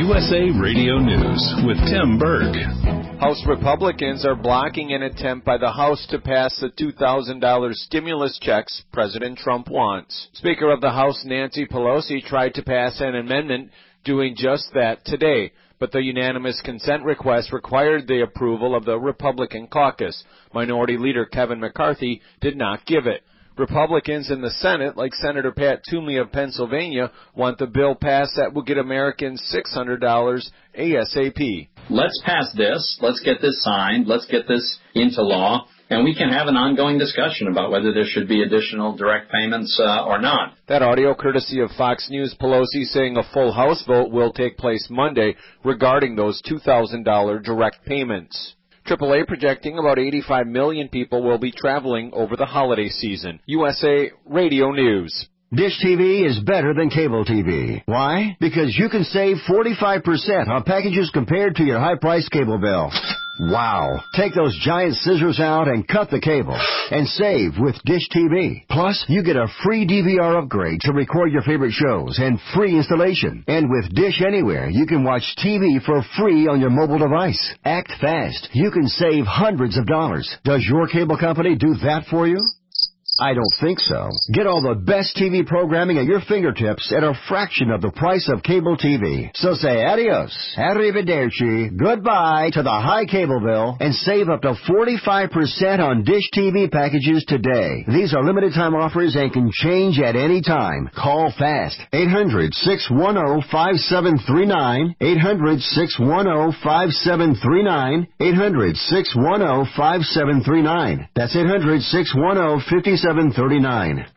USA Radio News with Tim Berg. House Republicans are blocking an attempt by the House to pass the $2,000 stimulus checks President Trump wants. Speaker of the House Nancy Pelosi tried to pass an amendment doing just that today, but the unanimous consent request required the approval of the Republican caucus. Minority Leader Kevin McCarthy did not give it. Republicans in the Senate, like Senator Pat Toomey of Pennsylvania, want the bill passed that will get Americans $600 ASAP. Let's pass this. Let's get this signed. Let's get this into law. And we can have an ongoing discussion about whether there should be additional direct payments or not. That audio courtesy of Fox News. Pelosi saying a full House vote will take place Monday regarding those $2,000 direct payments. AAA projecting about 85 million people will be traveling over the holiday season. USA Radio News. Dish TV is better than cable TV. Why? Because you can save 45% on packages compared to your high-priced cable bill. Wow. Take those giant scissors out and cut the cable and save with Dish TV. Plus, you get a free DVR upgrade to record your favorite shows and free installation. And with Dish Anywhere, you can watch TV for free on your mobile device. Act fast. You can save hundreds of dollars. Does your cable company do that for you? I don't think so. Get all the best TV programming at your fingertips at a fraction of the price of cable TV. So say adios, arrivederci, goodbye to the high cable bill and save up to 45% on Dish TV packages today. These are limited time offers and can change at any time. Call fast. 800-610-5739. 800-610-5739. 800-610-5739. That's 800-610-5739.